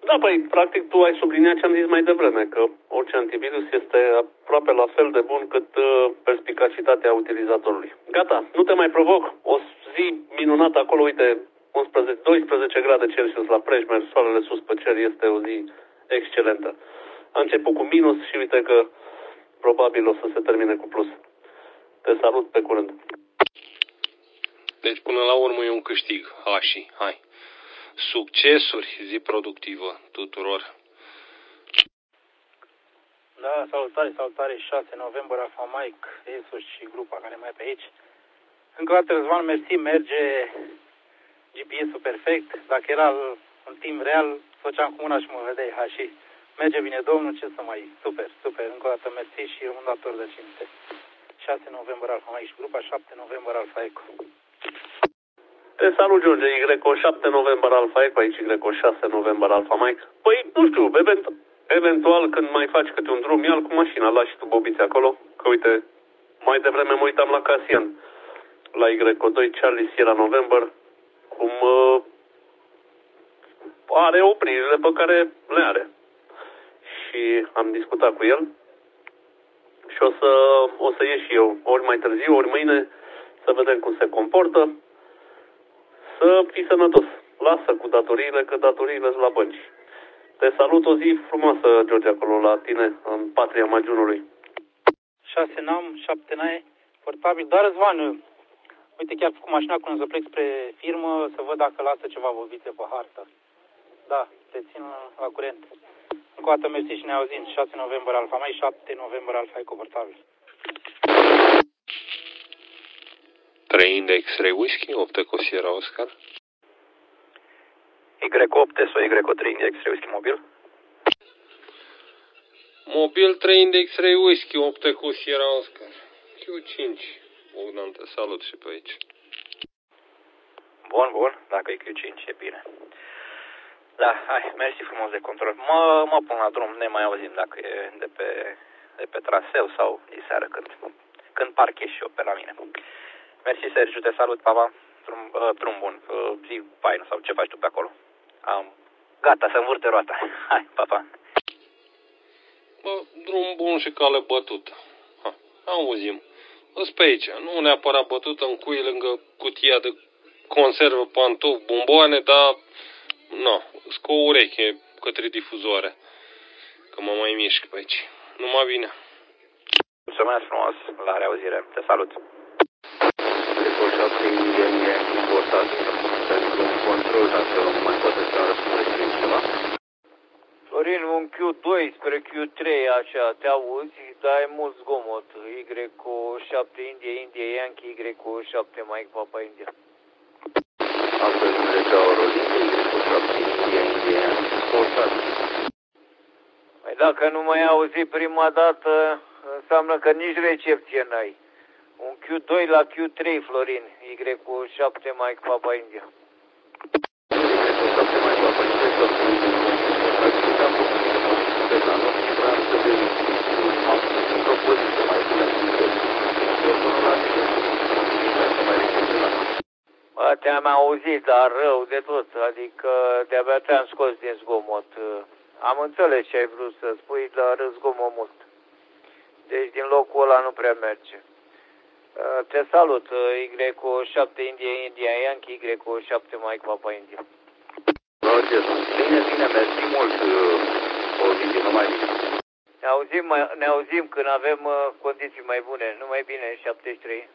Da, păi, practic, tu ai subliniat ce am zis mai devreme, că orice antivirus este aproape la fel de bun cât perspicacitatea utilizatorului. Gata, nu te mai provoc. O zi minunată acolo, uite, 12 grade Celsius la Prejmer, soarele sus pe cer, este o zi excelentă. A început cu minus și uite că probabil o să se termine cu plus. Te salut, pe curând. Deci până la urmă e un câștig. Hai. Succesuri, zi productivă tuturor. Da, salutare, 6 noiembrie, Alfa Mike, ESO și grupa care mai e pe aici. Încă o dată, Răzvan, mersi, merge GPS-ul perfect. Dacă era în timp real, făceam cu mâna și mă vedeai, și merge bine, domnul, ce să mai... Super, încă o dată, mersi și un dator de cinste. 6 noiembrie, Alfa Mike și grupa, 7 noiembrie, Alfa Eco. Te salut, George, Y, 7 noiembrie Alfa Eco, aici Y, 6 noiembrie Alfa Mike. Păi, nu știu, eventual când mai faci câte un drum, ia-l cu mașina, lași și tu bobiți acolo, că uite, mai devreme mă uitam la Casian, la Y2 Charlie Sierra November, cum are opririle pe care le are. Și am discutat cu el și o să ies și eu, ori mai târziu, ori mâine, să vedem cum se comportă. Să fii sănătos. Lasă cu datoriile, că datoriile sunt la bănci. Te salut, o zi frumoasă, George, acolo la tine, în patria Magiunului. 6 n-am, 7 n-ai, portabil. Dar, Răzvan, uite, chiar cu mașina când să plec spre firmă, să văd dacă lasă ceva bobițe pe hartă. Da, te țin la curent. Încă o dată mersi și ne auzim. 6 noiembrie Alfa Mai, 7 noiembrie Alfa Eco portabil. 3 Index Ray Whisky, 8 Eco Sierra Oscar. Y8 sau Y3 Index Ray Whisky mobil. Mobil 3 Index Ray Whisky, 8 Eco Sierra Oscar. Q5. Bogdan, te salut și pe aici. Bun, dacă e Q5 e bine. Da, hai, mersi frumos de control. Mă pun la drum, ne mai auzim dacă e de pe traseu sau diseară când parchez și eu pe la mine. Mersi, Sergiu, te salut, papa. Drum bun, zi faină sau ce faci tu pe acolo. Gata, să învârte roata. Hai, papa. Bă, drum bun și cale bătută. Auzim. Îs pe aici, nu neapărat bătută în cui lângă cutia de conservă, pantofi, bomboane, dar cu o ureche către difuzoare, că mă mai mișc pe aici. Numai bine. Mulțumesc frumos, la reauzire. Te salut. Reportat e importat pentru un control, dacă mai poate să răspunde ceva. Florin, un Q2 spre Q3, așa, te auzi, dar e mult zgomot. Y cu 7 India, Yankee, Y cu 7 Mike, Papa India. Astăzi mergea o rozină, Y cu 7 India, Yankee, portat. Păi dacă nu mai auzi prima dată, înseamnă că nici recepție n-ai. Un Q2 la Q3, Florin, Y cu 7 Mike, Papa India. Y cu 7 Mike, Papa India, 7 India, te-am auzit, dar rău de tot, adică de-abia te-am scos din zgomot. Am înțeles ce ai vrut să spui, dar zgomot mult. Deci din locul ăla nu prea merge. Te salut, Y cu 7 India, Yankee, Y cu 7 Mike, Papa India. Bine, mersi mult, Ovidiu, numai bine. Ne auzim când avem condiții mai bune, numai bine, 73.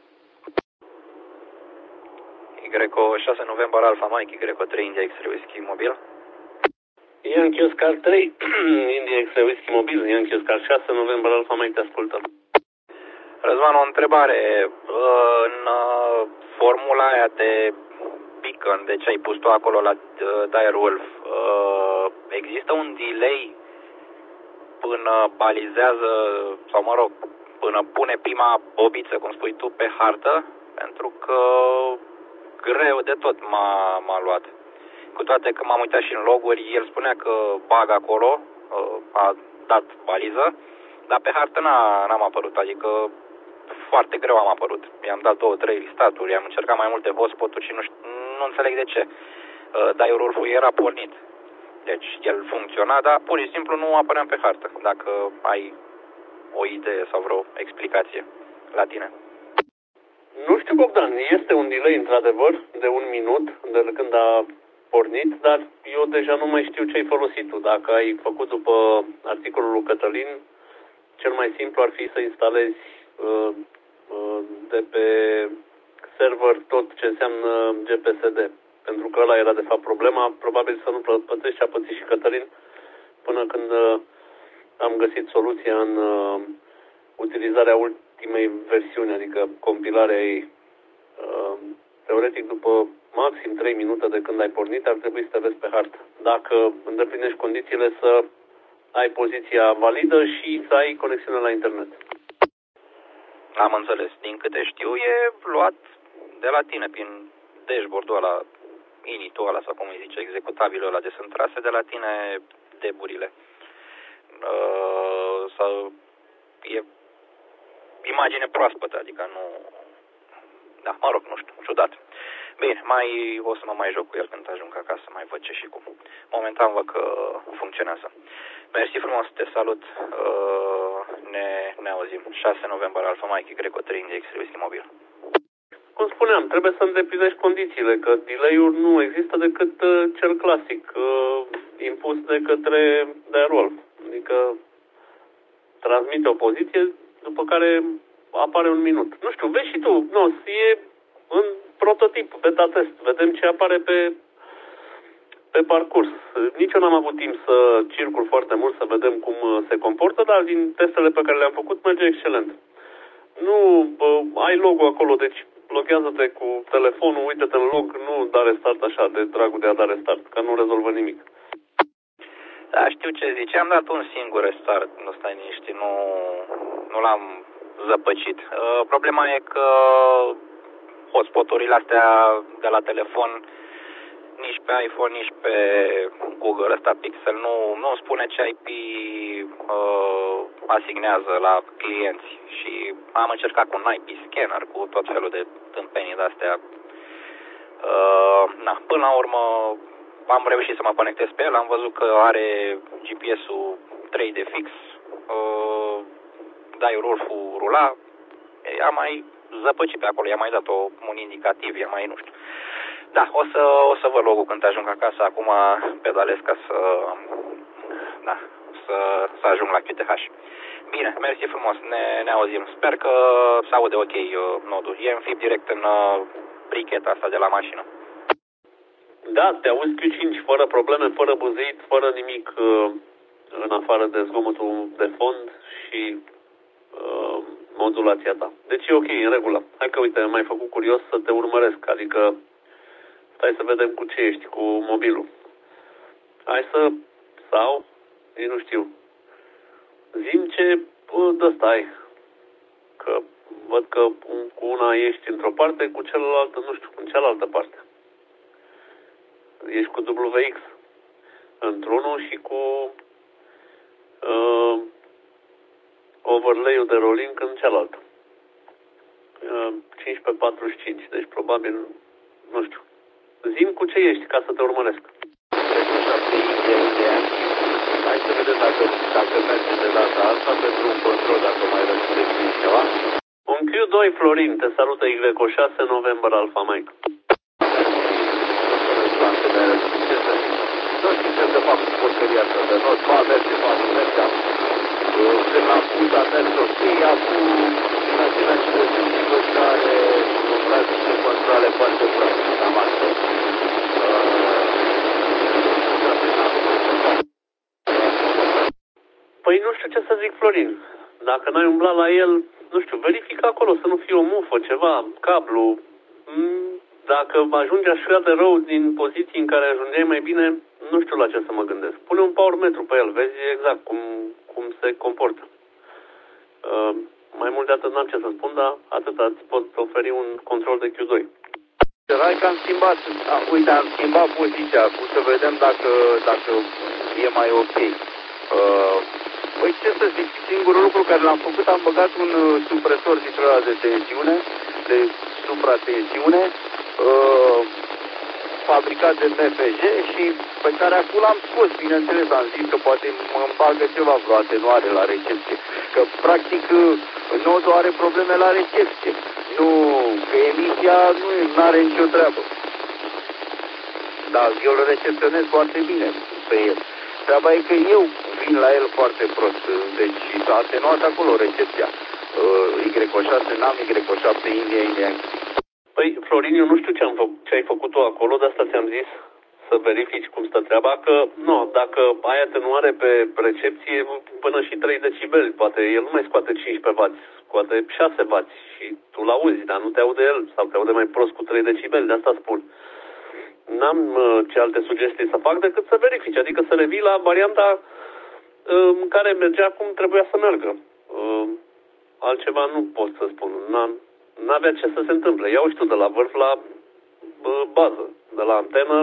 Y6 noiembrie Alfa Mike, Y3 India X-Ray Whisky mobil. Yankee Oscar 3, India X-Ray Whisky mobil, Yankee Oscar 6 noiembrie Alfa Mike, te ascultă. Răzvan, o întrebare. În formula aia de beacon, de ce ai pus tu acolo la Direwolf, există un delay până balizează, sau mă rog, până pune prima bobiță, cum spui tu, pe hartă? Pentru că greu de tot m-a luat. Cu toate că m-am uitat și în loguri, el spunea că bag acolo, a dat baliză, dar pe hartă n-am apărut, adică foarte greu am apărut. I-am dat 2-3 listaturi, am încercat mai multe hotspot-uri și nu înțeleg de ce. Direwolf-ul era pornit. Deci el funcționa, dar pur și simplu nu apăream pe hartă. Dacă ai o idee sau vreo explicație la tine. Nu știu, Bogdan, este un delay într-adevăr de 1 minut de când a pornit, dar eu deja nu mai știu ce ai folosit tu. Dacă ai făcut după articolul lui Cătălin, cel mai simplu ar fi să instalezi de pe server tot ce înseamnă GPSD. Pentru că ăla era de fapt problema, probabil să nu pățești ce a pățit și Cătălin până când am găsit soluția în utilizarea ultimei versiuni, adică compilarea ei. Teoretic, după maxim 3 minute de când ai pornit, ar trebui să te vezi pe hartă. Dacă îndeplinești condițiile să ai poziția validă și să ai conexiune la internet. Am înțeles. Din câte știu, e luat de la tine, prin dashboard-ul ăla, init-ul ăla, sau cum îi zice, executabilul ăla, de sunt trase de la tine deburile. Sau e imagine proaspătă, adică nu... Da, mă rog, nu știu, ciudat. Bine, o să mă mai joc cu el când ajung acasă, mai văd ce și cum. Momentan văd că funcționează. Mersi frumos, te salut. Ne auzim. 6 noiembrie, Alfa Mike, Greco 3, Index, Whisky Mobil. Cum spuneam, trebuie să îndeplinești condițiile, că delay-ul nu există decât cel clasic, impus de către Direwolf. Adică transmite o poziție, după care apare 1 minut. Nu știu, vezi și tu, e în prototip, beta test, vedem ce apare pe parcurs. Nici eu n-am avut timp să circul foarte mult, să vedem cum se comportă, dar din testele pe care le-am făcut merge excelent. Nu ai logo acolo, deci loghează-te cu telefonul, uite-te în log, nu da restart așa de dragul de a da restart, că nu rezolvă nimic. Da, știu ce zici. Am dat un singur restart, nu stai niște, nu l-am zăpăcit. Problema e că hotspot-urile astea de la telefon, nici pe iPhone, nici pe Google ăsta Pixel, nu spune ce IP asignează la clienți. Și am încercat cu un IP scanner, cu tot felul de tâmpenii de-astea. Până la urmă am reușit să mă conectez pe el, am văzut că are GPS-ul 3D fix, Direwolf-ul rula, am mai zăpăcit pe acolo, i-am mai dat un indicativ, i-am mai nu știu. Da, o să văd logul când ajung acasă, acum pedalez ca să ajung la QTH. Bine, mersi frumos, ne auzim. Sper că se aude ok nodul. E înfipt direct în bricheta asta de la mașină. Da, te auzi Q5 fără probleme, fără buzit, fără nimic în afară de zgomotul de fond și modulația ta. Deci e ok, în regulă. Hai că uite, m-ai făcut curios să te urmăresc, adică stai să vedem cu ce ești, cu mobilul. Sau, eu nu știu, zi-mi ce de-ăsta ai. Că văd că cu una ești într-o parte, cu celălaltă, nu știu, în cealaltă parte. Ești cu WX într-unul și cu overlay-ul de rolling în cealaltă. 15:45, deci probabil, nu știu. Zi-mi cu ce ești, ca să te urmăresc. Hai să vedem dacă merge de data asta pentru un control, dacă mai răspunde ceva. Un Q2 Florin, te salută Greco 6 noiembrie, Alfa Mike. Nu știu ce să fac cu porcăria asta de not, va merge, mergeam. Când am pus a mers ok, acum în același timp care se controle foarte proaste, cam asta. Păi nu știu ce să zic, Florin. Dacă n-ai umblat la el, nu știu, verifică acolo să nu fie o mufă, ceva, cablu. Dacă ajungi așa de rău din poziții în care ajungeai mai bine, nu știu la ce să mă gândesc. Pune un power metru pe el, vezi exact cum se comportă. Mai mult de atât n-am ce să spun, dar atâta îți pot oferi un control de Q2. Hai că am schimbat, uite, am schimbat poziția, acum să vedem dacă e mai ok. Păi ce să zic, singurul lucru care l-am făcut, am băgat un supresor de tensiune, de supratensiune, fabricat de MFG și pe care acum l-am scos, bineînțeles, am zis că poate mă îmbagă ceva, vreo atenuare la recepție, că practic nodul are probleme la recepție, nu, că emisia nu are nicio treabă. Dar eu îl recepționez foarte bine pe el. Treaba e că eu vin la el foarte prost, deci s-a atenuat acolo recepția. Y6, n-am Y7, India. Păi, Florin, eu nu știu ce ai făcut tu acolo, de asta ți-am zis să verifici cum stă treaba, că nu, dacă ai atenuare pe recepție până și 3 decibeli, poate el nu mai scoate 15W, scoate 6W și tu l-auzi, dar nu te aude el sau te aude mai prost cu 3 decibeli, de asta spun. N-am ce alte sugestii să fac decât să verifici, adică să revii la varianta în care mergea cum trebuia să meargă. Altceva nu pot să spun. N-avea ce să se întâmple. Iau și tu de la vârf la bază, de la antenă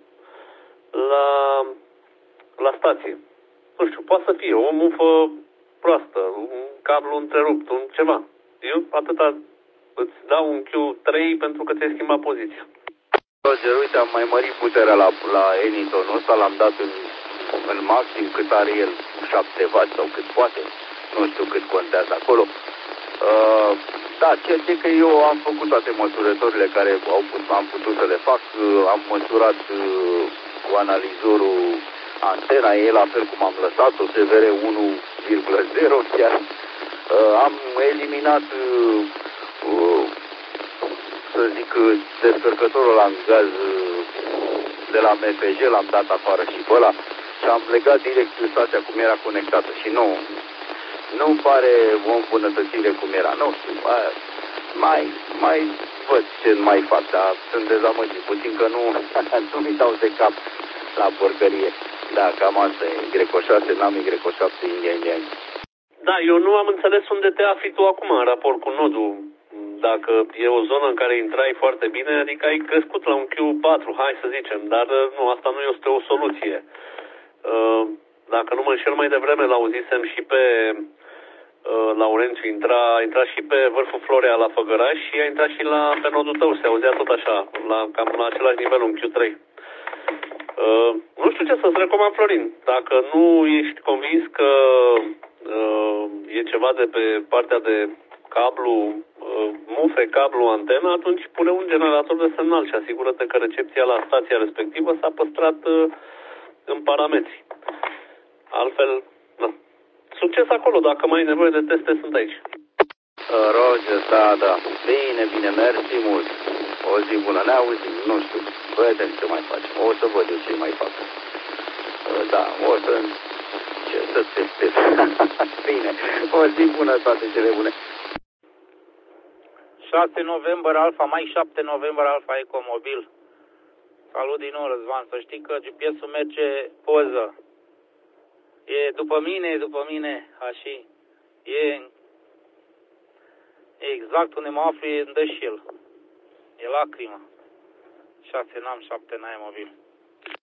la stație. Nu știu, poate să fie o mufă proastă, un cablu întrerupt, un ceva. Eu atâta îți dau un Q3 pentru că ți-ai schimbat poziția. Roger, uite, am mai mărit puterea la Enitonul ăsta, l-am dat în maxim cât are el, 7W sau cât poate. Nu știu cât contează acolo. Da, ceea ce că eu am făcut toate măsurătorile care am putut să le fac. Am măsurat cu analizorul antena, e la fel cum am lăsat-o, SVR 1,0 chiar. Am eliminat, să zic, descărcătorul la gaz de la MFG, l-am dat afară și pe ăla și am legat direct stația cum era conectată și nu-mi pare o îmbunătățire cum era, nu știu, mai văd ce mai fac, dar sunt dezamăgit puțin că nu mi dau de cap la porcărie. Da, cam asta e, Y6, n-am Y7, India. Da, eu nu am înțeles unde te afli tu acum în raport cu nodul. Dacă e o zonă în care intrai foarte bine, adică ai crescut la un Q4, hai să zicem, dar nu, asta nu este o soluție. Dacă nu mă înșel mai devreme, l-auzisem și pe Laurențiu, intra și pe vârful Florea la Făgăraș și a intrat și pe nodul tău, se auzea tot așa, cam la același nivel, un Q3. Nu știu ce să-ți recomand, Florin. Dacă nu ești convins că e ceva de pe partea de cablu, mufe, cablu, antenă, atunci pune un generator de semnal și asigură-te că recepția la stația respectivă s-a păstrat în parametri. Altfel, da. Succes acolo, dacă mai ai nevoie de teste, sunt aici. Roger, da. Bine, mersi mult. O zi bună, ne auzim, nu știu, vedem ce mai facem. O să văd eu ce mai fac. Da, ce să testez. Bine, o zi bună, toate cele bune. 6 November Alfa, mai 7 November Alfa Ecomobil. Salut din nou, Răzvan, să știi că GPS-ul merge poză. E după mine, așa. E exact unde mă aflu, e în Dășil. E lacrimă. 6 n-am, 7 n-ai mobil.